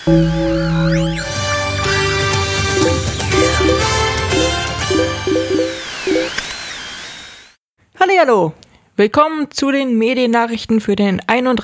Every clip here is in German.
Hallihallo! Willkommen zu den Mediennachrichten für den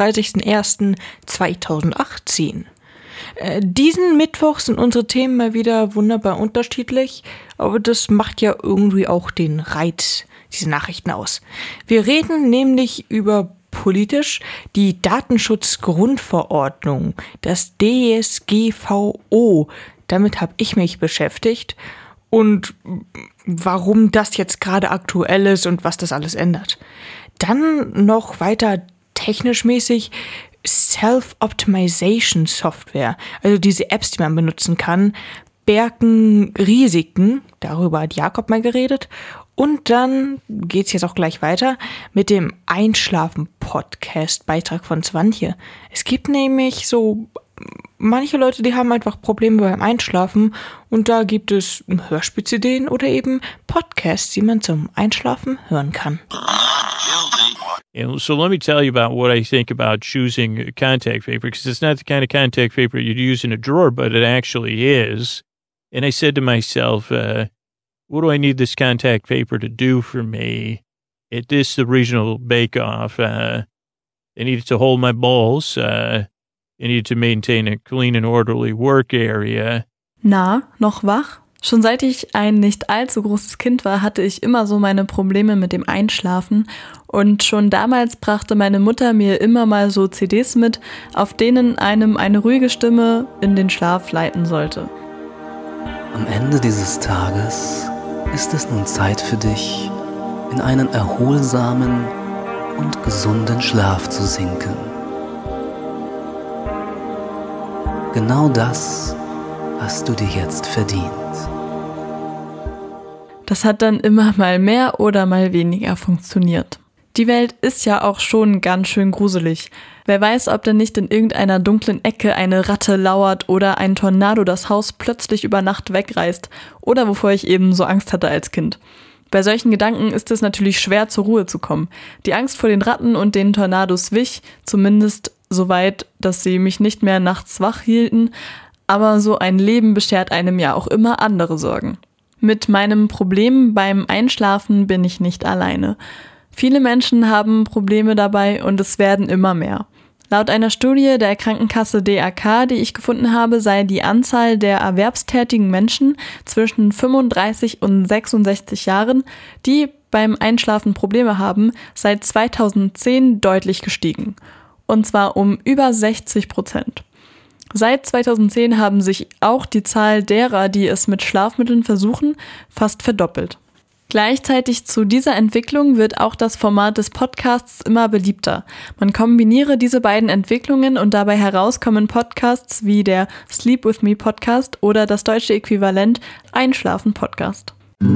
31.01.2018. Diesen Mittwoch sind unsere Themen mal wieder wunderbar unterschiedlich, aber das macht ja irgendwie auch den Reiz dieser Nachrichten aus. Wir reden nämlich über politisch die Datenschutzgrundverordnung, das DSGVO. Damit habe ich mich beschäftigt und warum das jetzt gerade aktuell ist und was das alles ändert. Dann noch weiter technisch mäßig Self-Optimization Software, also diese Apps, die man benutzen kann, bergen Risiken, darüber hat Jakob mal geredet. Und dann geht's jetzt auch gleich weiter mit dem Einschlafen-Podcast-Beitrag von Swantje. Es gibt nämlich so manche Leute, die haben einfach Probleme beim Einschlafen und da gibt es Hörspielideen oder eben Podcasts, die man zum Einschlafen hören kann. And so let me tell you about what I think about choosing contact paper, because it's not the kind of contact paper you'd use in a drawer, but it actually is. And I said to myself, what do I need this contact paper to do for me? At the regional bake-off, I needed to hold my balls. I needed to maintain a clean and orderly work area. Na, noch wach? Schon seit ich ein nicht allzu großes Kind war, hatte ich immer so meine Probleme mit dem Einschlafen. Und schon damals brachte meine Mutter mir immer mal so CDs mit, auf denen einem eine ruhige Stimme in den Schlaf leiten sollte. Am Ende dieses Tages ist es nun Zeit für dich, in einen erholsamen und gesunden Schlaf zu sinken. Genau das hast du dir jetzt verdient. Das hat dann immer mal mehr oder mal weniger funktioniert. Die Welt ist ja auch schon ganz schön gruselig. Wer weiß, ob denn nicht in irgendeiner dunklen Ecke eine Ratte lauert oder ein Tornado das Haus plötzlich über Nacht wegreißt oder wovor ich eben so Angst hatte als Kind. Bei solchen Gedanken ist es natürlich schwer, zur Ruhe zu kommen. Die Angst vor den Ratten und den Tornados wich, zumindest so weit, dass sie mich nicht mehr nachts wach hielten, aber so ein Leben beschert einem ja auch immer andere Sorgen. Mit meinem Problem beim Einschlafen bin ich nicht alleine. Viele Menschen haben Probleme dabei und es werden immer mehr. Laut einer Studie der Krankenkasse DAK, die ich gefunden habe, sei die Anzahl der erwerbstätigen Menschen zwischen 35 und 66 Jahren, die beim Einschlafen Probleme haben, seit 2010 deutlich gestiegen. Und zwar um über 60%. Seit 2010 haben sich auch die Zahl derer, die es mit Schlafmitteln versuchen, fast verdoppelt. Gleichzeitig zu dieser Entwicklung wird auch das Format des Podcasts immer beliebter. Man kombiniere diese beiden Entwicklungen und dabei heraus kommen Podcasts wie der Sleep With Me Podcast oder das deutsche Äquivalent Einschlafen Podcast.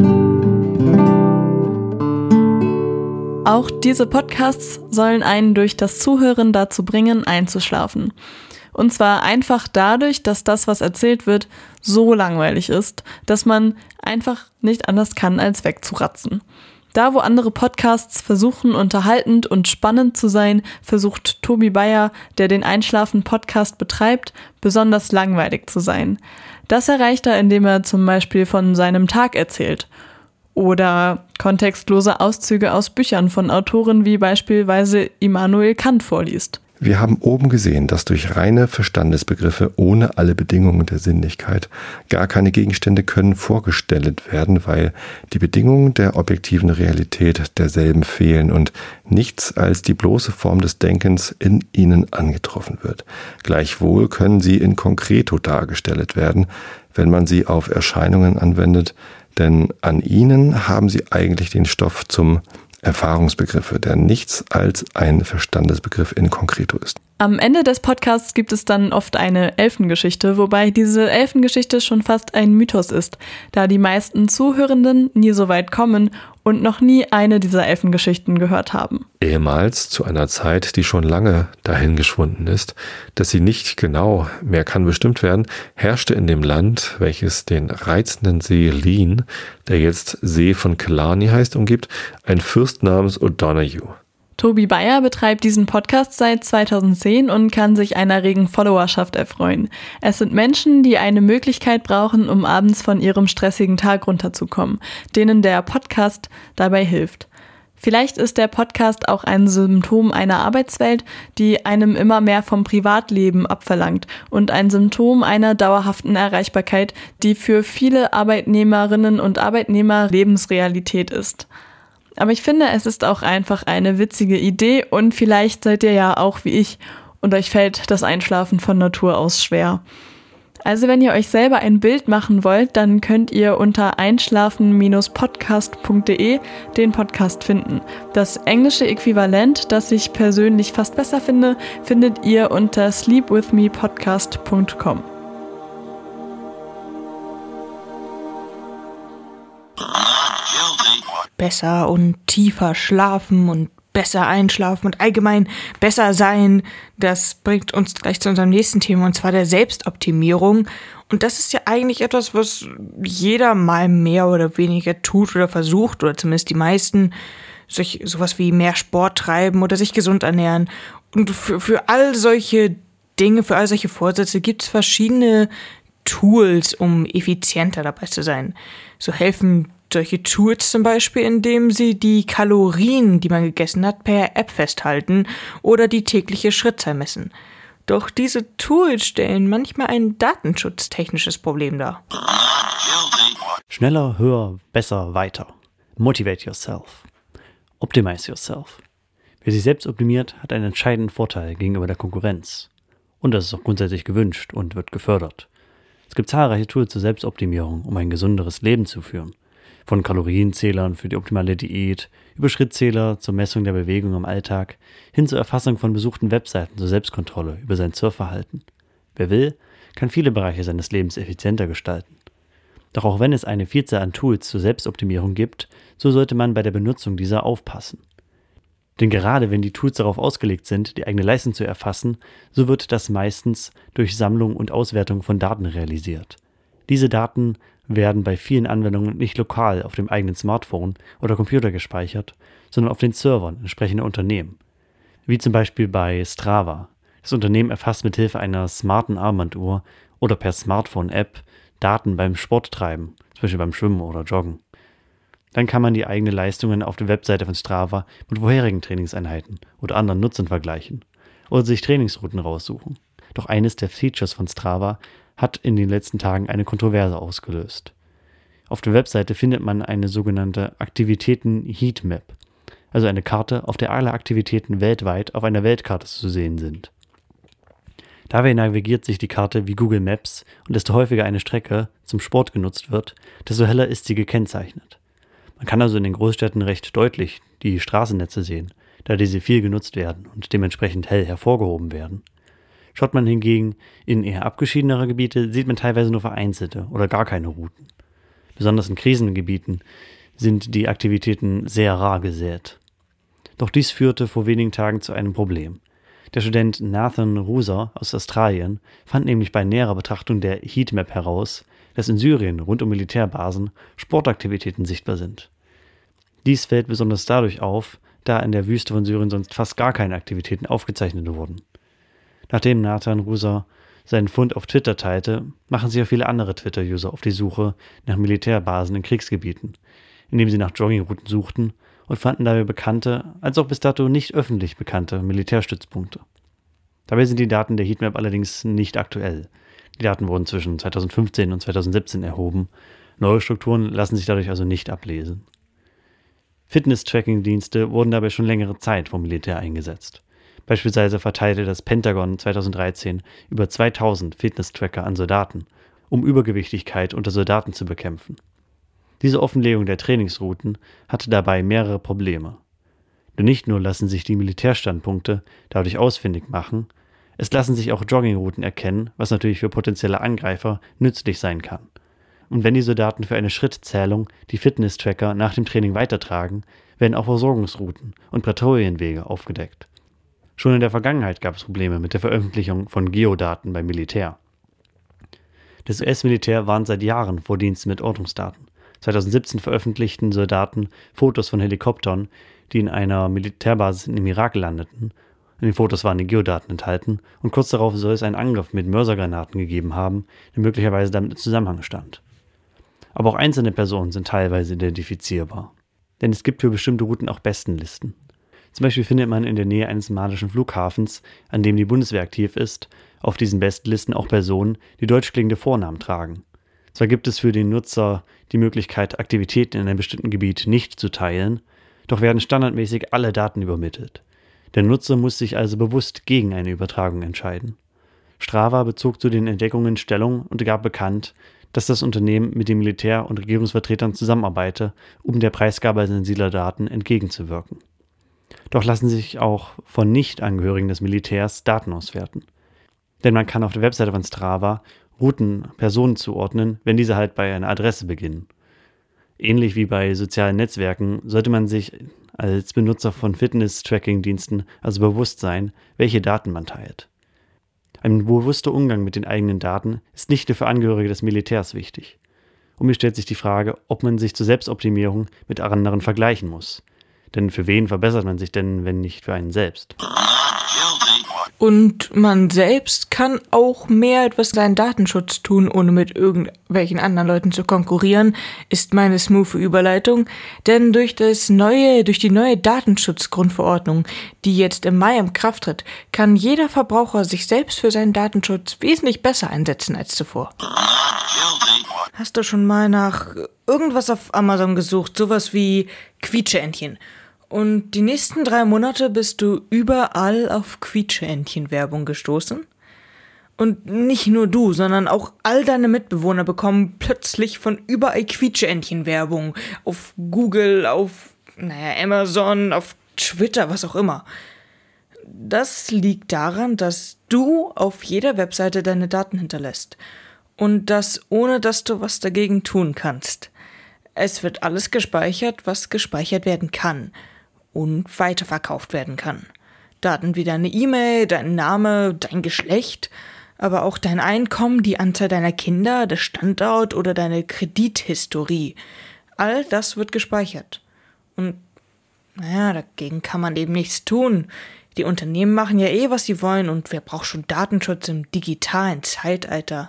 Auch diese Podcasts sollen einen durch das Zuhören dazu bringen, einzuschlafen. Und zwar einfach dadurch, dass das, was erzählt wird, so langweilig ist, dass man einfach nicht anders kann, als wegzuratzen. Da, wo andere Podcasts versuchen, unterhaltend und spannend zu sein, versucht Tobi Bayer, der den Einschlafen-Podcast betreibt, besonders langweilig zu sein. Das erreicht er, indem er zum Beispiel von seinem Tag erzählt. Oder kontextlose Auszüge aus Büchern von Autoren wie beispielsweise Immanuel Kant vorliest. Wir haben oben gesehen, dass durch reine Verstandesbegriffe ohne alle Bedingungen der Sinnlichkeit gar keine Gegenstände können vorgestellt werden, weil die Bedingungen der objektiven Realität derselben fehlen und nichts als die bloße Form des Denkens in ihnen angetroffen wird. Gleichwohl können sie in concreto dargestellt werden, wenn man sie auf Erscheinungen anwendet, denn an ihnen haben sie eigentlich den Stoff zum Erfahrungsbegriffe, der nichts als ein Verstandesbegriff in concreto ist. Am Ende des Podcasts gibt es dann oft eine Elfengeschichte, wobei diese Elfengeschichte schon fast ein Mythos ist, da die meisten Zuhörenden nie so weit kommen und noch nie eine dieser Elfengeschichten gehört haben. Ehemals, zu einer Zeit, die schon lange dahingeschwunden ist, dass sie nicht genau mehr kann bestimmt werden, herrschte in dem Land, welches den reizenden See Leen, der jetzt See von Killarney heißt, umgibt, ein Fürst namens O'Donoghue. Tobi Bayer betreibt diesen Podcast seit 2010 und kann sich einer regen Followerschaft erfreuen. Es sind Menschen, die eine Möglichkeit brauchen, um abends von ihrem stressigen Tag runterzukommen, denen der Podcast dabei hilft. Vielleicht ist der Podcast auch ein Symptom einer Arbeitswelt, die einem immer mehr vom Privatleben abverlangt und ein Symptom einer dauerhaften Erreichbarkeit, die für viele Arbeitnehmerinnen und Arbeitnehmer Lebensrealität ist. Aber ich finde, es ist auch einfach eine witzige Idee und vielleicht seid ihr ja auch wie ich und euch fällt das Einschlafen von Natur aus schwer. Also wenn ihr euch selber ein Bild machen wollt, dann könnt ihr unter einschlafen-podcast.de den Podcast finden. Das englische Äquivalent, das ich persönlich fast besser finde, findet ihr unter sleepwithmepodcast.com. Besser und tiefer schlafen und besser einschlafen und allgemein besser sein, das bringt uns gleich zu unserem nächsten Thema, und zwar der Selbstoptimierung. Und das ist ja eigentlich etwas, was jeder mal mehr oder weniger tut oder versucht, oder zumindest die meisten, sowas wie mehr Sport treiben oder sich gesund ernähren. Und für all solche Dinge, für all solche Vorsätze gibt es verschiedene Tools, um effizienter dabei zu sein. So helfen solche Tools zum Beispiel, indem sie die Kalorien, die man gegessen hat, per App festhalten oder die tägliche Schrittzahl messen. Doch diese Tools stellen manchmal ein datenschutztechnisches Problem dar. Schneller, höher, besser, weiter. Motivate yourself. Optimize yourself. Wer sich selbst optimiert, hat einen entscheidenden Vorteil gegenüber der Konkurrenz. Und das ist auch grundsätzlich gewünscht und wird gefördert. Es gibt zahlreiche Tools zur Selbstoptimierung, um ein gesunderes Leben zu führen. Von Kalorienzählern für die optimale Diät, über Schrittzähler zur Messung der Bewegung im Alltag, hin zur Erfassung von besuchten Webseiten zur Selbstkontrolle über sein Surfverhalten. Wer will, kann viele Bereiche seines Lebens effizienter gestalten. Doch auch wenn es eine Vielzahl an Tools zur Selbstoptimierung gibt, so sollte man bei der Benutzung dieser aufpassen. Denn gerade wenn die Tools darauf ausgelegt sind, die eigene Leistung zu erfassen, so wird das meistens durch Sammlung und Auswertung von Daten realisiert. Diese Daten werden bei vielen Anwendungen nicht lokal auf dem eigenen Smartphone oder Computer gespeichert, sondern auf den Servern entsprechender Unternehmen. Wie zum Beispiel bei Strava. Das Unternehmen erfasst mithilfe einer smarten Armbanduhr oder per Smartphone-App Daten beim Sporttreiben, zum Beispiel beim Schwimmen oder Joggen. Dann kann man die eigenen Leistungen auf der Webseite von Strava mit vorherigen Trainingseinheiten oder anderen Nutzern vergleichen oder sich Trainingsrouten raussuchen. Doch eines der Features von Strava hat in den letzten Tagen eine Kontroverse ausgelöst. Auf der Webseite findet man eine sogenannte Aktivitäten-Heatmap, also eine Karte, auf der alle Aktivitäten weltweit auf einer Weltkarte zu sehen sind. Dabei navigiert sich die Karte wie Google Maps und desto häufiger eine Strecke zum Sport genutzt wird, desto heller ist sie gekennzeichnet. Man kann also in den Großstädten recht deutlich die Straßennetze sehen, da diese viel genutzt werden und dementsprechend hell hervorgehoben werden. Schaut man hingegen in eher abgeschiedenere Gebiete, sieht man teilweise nur vereinzelte oder gar keine Routen. Besonders in Krisengebieten sind die Aktivitäten sehr rar gesät. Doch dies führte vor wenigen Tagen zu einem Problem. Der Student Nathan Ruser aus Australien fand nämlich bei näherer Betrachtung der Heatmap heraus, dass in Syrien rund um Militärbasen Sportaktivitäten sichtbar sind. Dies fällt besonders dadurch auf, da in der Wüste von Syrien sonst fast gar keine Aktivitäten aufgezeichnet wurden. Nachdem Nathan Ruser seinen Fund auf Twitter teilte, machen sich auch viele andere Twitter-User auf die Suche nach Militärbasen in Kriegsgebieten, indem sie nach Joggingrouten suchten und fanden dabei bekannte, als auch bis dato nicht öffentlich bekannte Militärstützpunkte. Dabei sind die Daten der Heatmap allerdings nicht aktuell. Die Daten wurden zwischen 2015 und 2017 erhoben. Neue Strukturen lassen sich dadurch also nicht ablesen. Fitness-Tracking-Dienste wurden dabei schon längere Zeit vom Militär eingesetzt. Beispielsweise verteilte das Pentagon 2013 über 2000 Fitness-Tracker an Soldaten, um Übergewichtigkeit unter Soldaten zu bekämpfen. Diese Offenlegung der Trainingsrouten hatte dabei mehrere Probleme. Denn nicht nur lassen sich die Militärstandpunkte dadurch ausfindig machen, es lassen sich auch Joggingrouten erkennen, was natürlich für potenzielle Angreifer nützlich sein kann. Und wenn die Soldaten für eine Schrittzählung die Fitness-Tracker nach dem Training weitertragen, werden auch Versorgungsrouten und Patrouillenwege aufgedeckt. Schon in der Vergangenheit gab es Probleme mit der Veröffentlichung von Geodaten beim Militär. Das US-Militär warnt seit Jahren vor Diensten mit Ortungsdaten. 2017 veröffentlichten Soldaten Fotos von Helikoptern, die in einer Militärbasis im Irak landeten. In den Fotos waren die Geodaten enthalten und kurz darauf soll es einen Angriff mit Mörsergranaten gegeben haben, der möglicherweise damit in Zusammenhang stand. Aber auch einzelne Personen sind teilweise identifizierbar. Denn es gibt für bestimmte Routen auch Bestenlisten. Zum Beispiel findet man in der Nähe eines malischen Flughafens, an dem die Bundeswehr aktiv ist, auf diesen Bestenlisten auch Personen, die deutsch klingende Vornamen tragen. Zwar gibt es für den Nutzer die Möglichkeit, Aktivitäten in einem bestimmten Gebiet nicht zu teilen, doch werden standardmäßig alle Daten übermittelt. Der Nutzer muss sich also bewusst gegen eine Übertragung entscheiden. Strava bezog zu den Entdeckungen Stellung und gab bekannt, dass das Unternehmen mit dem Militär und Regierungsvertretern zusammenarbeite, um der Preisgabe sensibler Daten entgegenzuwirken. Doch lassen sich auch von Nicht-Angehörigen des Militärs Daten auswerten. Denn man kann auf der Webseite von Strava Routen Personen zuordnen, wenn diese halt bei einer Adresse beginnen. Ähnlich wie bei sozialen Netzwerken sollte man sich als Benutzer von Fitness-Tracking-Diensten also bewusst sein, welche Daten man teilt. Ein bewusster Umgang mit den eigenen Daten ist nicht nur für Angehörige des Militärs wichtig. Und mir stellt sich die Frage, ob man sich zur Selbstoptimierung mit anderen vergleichen muss. Denn für wen verbessert man sich denn, wenn nicht für einen selbst? Und man selbst kann auch mehr etwas für seinen Datenschutz tun, ohne mit irgendwelchen anderen Leuten zu konkurrieren, ist meine smooth Überleitung. Denn durch die neue Datenschutzgrundverordnung, die jetzt im Mai in Kraft tritt, kann jeder Verbraucher sich selbst für seinen Datenschutz wesentlich besser einsetzen als zuvor. Hast du schon mal nach irgendwas auf Amazon gesucht, sowas wie Quietscheentchen? Und die nächsten 3 Monate bist du überall auf Quietscheentchen-Werbung gestoßen? Und nicht nur du, sondern auch all deine Mitbewohner bekommen plötzlich von überall Quietscheentchen-Werbung. Auf Google, auf Amazon, auf Twitter, was auch immer. Das liegt daran, dass du auf jeder Webseite deine Daten hinterlässt. Und das ohne, dass du was dagegen tun kannst. Es wird alles gespeichert, was gespeichert werden kann. Und weiterverkauft werden kann. Daten wie deine E-Mail, dein Name, dein Geschlecht, aber auch dein Einkommen, die Anzahl deiner Kinder, der Standort oder deine Kredithistorie. All das wird gespeichert. Und dagegen kann man eben nichts tun. Die Unternehmen machen ja was sie wollen und wer braucht schon Datenschutz im digitalen Zeitalter?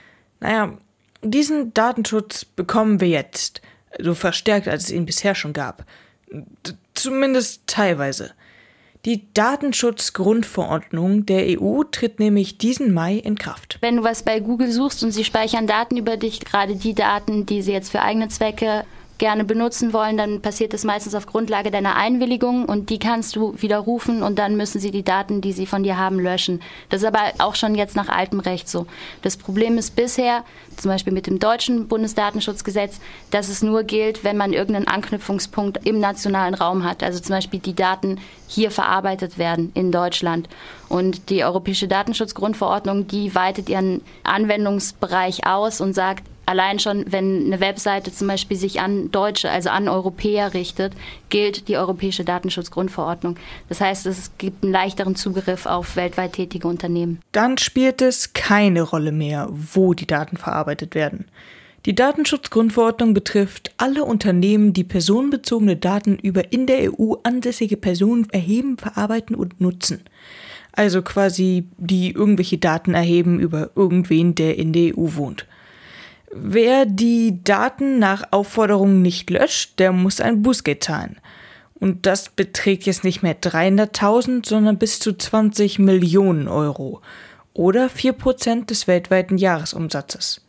Diesen Datenschutz bekommen wir jetzt, so verstärkt, als es ihn bisher schon gab. Zumindest teilweise. Die Datenschutzgrundverordnung der EU tritt nämlich diesen Mai in Kraft. Wenn du was bei Google suchst und sie speichern Daten über dich, gerade die Daten, die sie jetzt für eigene Zwecke gerne benutzen wollen, dann passiert das meistens auf Grundlage deiner Einwilligung und die kannst du widerrufen und dann müssen sie die Daten, die sie von dir haben, löschen. Das ist aber auch schon jetzt nach altem Recht so. Das Problem ist bisher, zum Beispiel mit dem deutschen Bundesdatenschutzgesetz, dass es nur gilt, wenn man irgendeinen Anknüpfungspunkt im nationalen Raum hat. Also zum Beispiel die Daten hier verarbeitet werden in Deutschland. Und die Europäische Datenschutzgrundverordnung, die weitet ihren Anwendungsbereich aus und sagt, allein schon, wenn eine Webseite zum Beispiel sich an Deutsche, also an Europäer richtet, gilt die Europäische Datenschutzgrundverordnung. Das heißt, es gibt einen leichteren Zugriff auf weltweit tätige Unternehmen. Dann spielt es keine Rolle mehr, wo die Daten verarbeitet werden. Die Datenschutzgrundverordnung betrifft alle Unternehmen, die personenbezogene Daten über in der EU ansässige Personen erheben, verarbeiten und nutzen. Also quasi, die irgendwelche Daten erheben über irgendwen, der in der EU wohnt. Wer die Daten nach Aufforderung nicht löscht, der muss ein Bußgeld zahlen. Und das beträgt jetzt nicht mehr 300.000, sondern bis zu 20 Millionen Euro. Oder 4% des weltweiten Jahresumsatzes.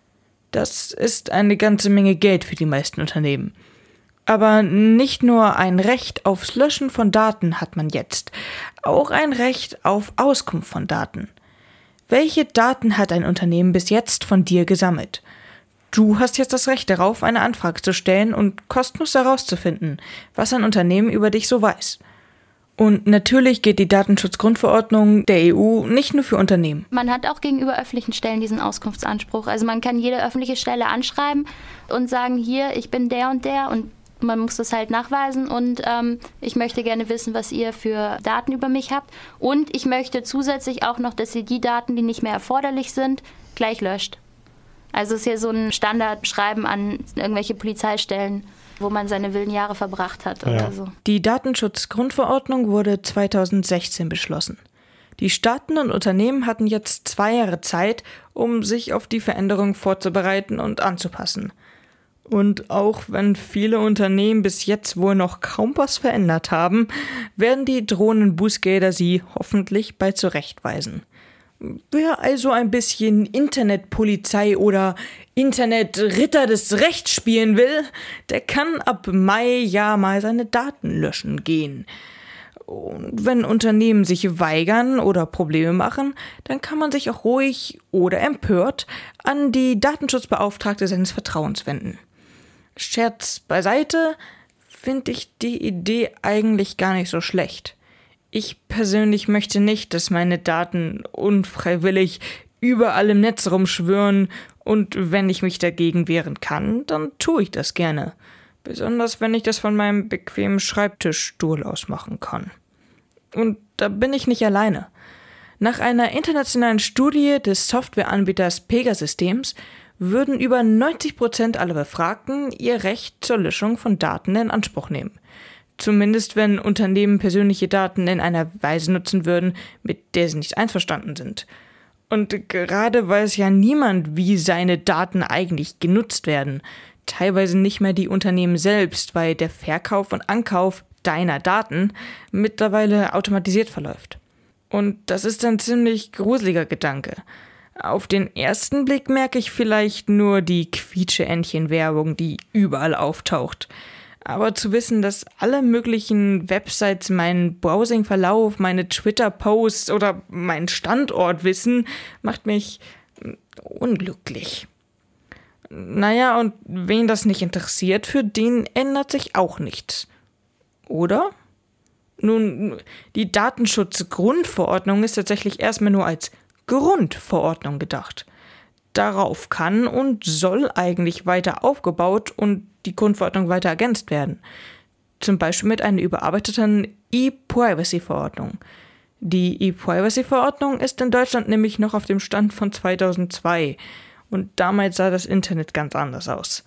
Das ist eine ganze Menge Geld für die meisten Unternehmen. Aber nicht nur ein Recht aufs Löschen von Daten hat man jetzt, auch ein Recht auf Auskunft von Daten. Welche Daten hat ein Unternehmen bis jetzt von dir gesammelt? Du hast jetzt das Recht darauf, eine Anfrage zu stellen und kostenlos herauszufinden, was ein Unternehmen über dich so weiß. Und natürlich gilt die Datenschutzgrundverordnung der EU nicht nur für Unternehmen. Man hat auch gegenüber öffentlichen Stellen diesen Auskunftsanspruch. Also man kann jede öffentliche Stelle anschreiben und sagen, hier, ich bin der und man muss das halt nachweisen und ich möchte gerne wissen, was ihr für Daten über mich habt. Und ich möchte zusätzlich auch noch, dass ihr die Daten, die nicht mehr erforderlich sind, gleich löscht. Also es ist hier so ein Standardschreiben an irgendwelche Polizeistellen. wo man seine wilden Jahre verbracht hat oder so. Die Datenschutzgrundverordnung wurde 2016 beschlossen. Die Staaten und Unternehmen hatten jetzt 2 Jahre Zeit, um sich auf die Veränderung vorzubereiten und anzupassen. Und auch wenn viele Unternehmen bis jetzt wohl noch kaum was verändert haben, werden die drohenden Bußgelder sie hoffentlich bald zurechtweisen. Wer also ein bisschen Internetpolizei oder Internetritter des Rechts spielen will, der kann ab Mai ja mal seine Daten löschen gehen. Und wenn Unternehmen sich weigern oder Probleme machen, dann kann man sich auch ruhig oder empört an die Datenschutzbeauftragte seines Vertrauens wenden. Scherz beiseite, finde ich die Idee eigentlich gar nicht so schlecht. Ich persönlich möchte nicht, dass meine Daten unfreiwillig überall im Netz rumschwirren, und wenn ich mich dagegen wehren kann, dann tue ich das gerne. Besonders wenn ich das von meinem bequemen Schreibtischstuhl aus machen kann. Und da bin ich nicht alleine. Nach einer internationalen Studie des Softwareanbieters Pegasystems würden über 90% aller Befragten ihr Recht zur Löschung von Daten in Anspruch nehmen. Zumindest wenn Unternehmen persönliche Daten in einer Weise nutzen würden, mit der sie nicht einverstanden sind. Und gerade weiß ja niemand, wie seine Daten eigentlich genutzt werden. Teilweise nicht mehr die Unternehmen selbst, weil der Verkauf und Ankauf deiner Daten mittlerweile automatisiert verläuft. Und das ist ein ziemlich gruseliger Gedanke. Auf den ersten Blick merke ich vielleicht nur die Quietsche-Entchen-Werbung, die überall auftaucht. Aber zu wissen, dass alle möglichen Websites meinen Browsing-Verlauf, meine Twitter-Posts oder meinen Standort wissen, macht mich unglücklich. Naja, und wen das nicht interessiert, für den ändert sich auch nichts. Oder? Nun, die Datenschutzgrundverordnung ist tatsächlich erstmal nur als Grundverordnung gedacht. Darauf kann und soll eigentlich weiter aufgebaut und die Grundverordnung weiter ergänzt werden. Zum Beispiel mit einer überarbeiteten E-Privacy-Verordnung. Die E-Privacy-Verordnung ist in Deutschland nämlich noch auf dem Stand von 2002 und damals sah das Internet ganz anders aus.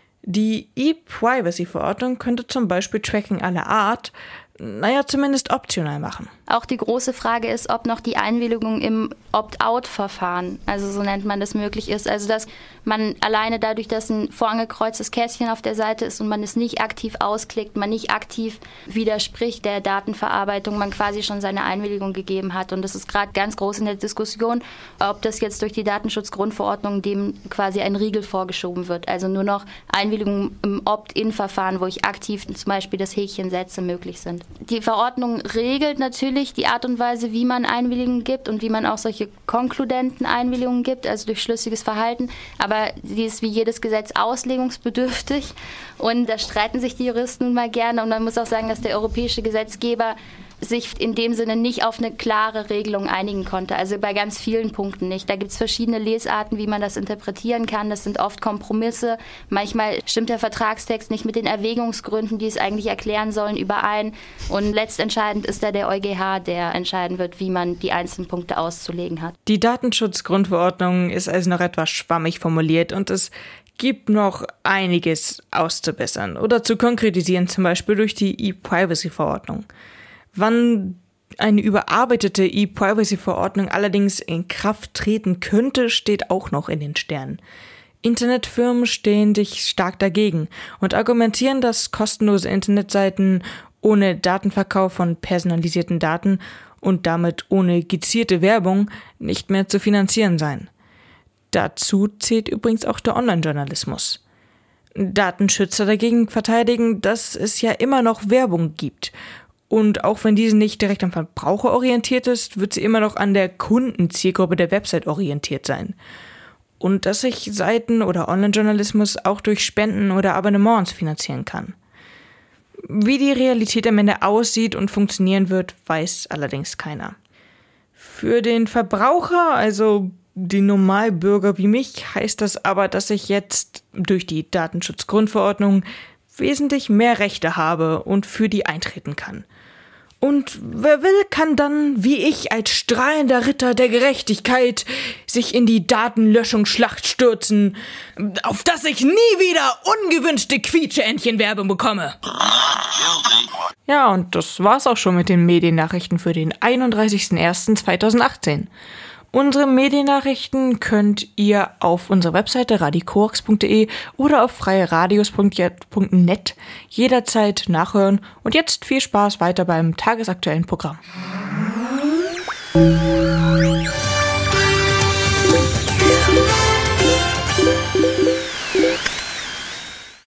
Die E-Privacy-Verordnung könnte zum Beispiel Tracking aller Art, zumindest optional machen. Auch die große Frage ist, ob noch die Einwilligung im Opt-out-Verfahren, also so nennt man das, möglich ist. Also dass man alleine dadurch, dass ein vorangekreuztes Kästchen auf der Seite ist und man es nicht aktiv ausklickt, man nicht aktiv widerspricht der Datenverarbeitung, man quasi schon seine Einwilligung gegeben hat. Und das ist gerade ganz groß in der Diskussion, ob das jetzt durch die Datenschutzgrundverordnung dem quasi ein Riegel vorgeschoben wird. Also nur noch Einwilligung im Opt-in-Verfahren, wo ich aktiv zum Beispiel das Häkchen setze, möglich sind. Die Verordnung regelt natürlich die Art und Weise, wie man Einwilligungen gibt und wie man auch solche konkludenten Einwilligungen gibt, also durch schlüssiges Verhalten. Aber die ist wie jedes Gesetz auslegungsbedürftig und da streiten sich die Juristen nun mal gerne. Und man muss auch sagen, dass der europäische Gesetzgeber sich in dem Sinne nicht auf eine klare Regelung einigen konnte, also bei ganz vielen Punkten nicht. Da gibt es verschiedene Lesarten, wie man das interpretieren kann. Das sind oft Kompromisse. Manchmal stimmt der Vertragstext nicht mit den Erwägungsgründen, die es eigentlich erklären sollen, überein. Und letztentscheidend ist da der EuGH, der entscheiden wird, wie man die einzelnen Punkte auszulegen hat. Die Datenschutzgrundverordnung ist also noch etwas schwammig formuliert und es gibt noch einiges auszubessern oder zu konkretisieren, zum Beispiel durch die E-Privacy-Verordnung. Wann eine überarbeitete E-Privacy-Verordnung allerdings in Kraft treten könnte, steht auch noch in den Sternen. Internetfirmen stehen sich stark dagegen und argumentieren, dass kostenlose Internetseiten ohne Datenverkauf von personalisierten Daten und damit ohne gezielte Werbung nicht mehr zu finanzieren seien. Dazu zählt übrigens auch der Online-Journalismus. Datenschützer dagegen verteidigen, dass es ja immer noch Werbung gibt. Und auch wenn diese nicht direkt am Verbraucher orientiert ist, wird sie immer noch an der Kundenzielgruppe der Website orientiert sein. Und dass sich Seiten oder Online-Journalismus auch durch Spenden oder Abonnements finanzieren kann. Wie die Realität am Ende aussieht und funktionieren wird, weiß allerdings keiner. Für den Verbraucher, also die Normalbürger wie mich, heißt das aber, dass ich jetzt durch die Datenschutzgrundverordnung wesentlich mehr Rechte habe und für die eintreten kann. Und wer will, kann dann, wie ich, als strahlender Ritter der Gerechtigkeit sich in die Datenlöschungsschlacht stürzen, auf dass ich nie wieder ungewünschte Quietscheentchen-Werbung bekomme. Ja, und das war's auch schon mit den Mediennachrichten für den 31.01.2018. Unsere Mediennachrichten könnt ihr auf unserer Webseite radikoax.de oder auf freieradios.net jederzeit nachhören. Und jetzt viel Spaß weiter beim tagesaktuellen Programm.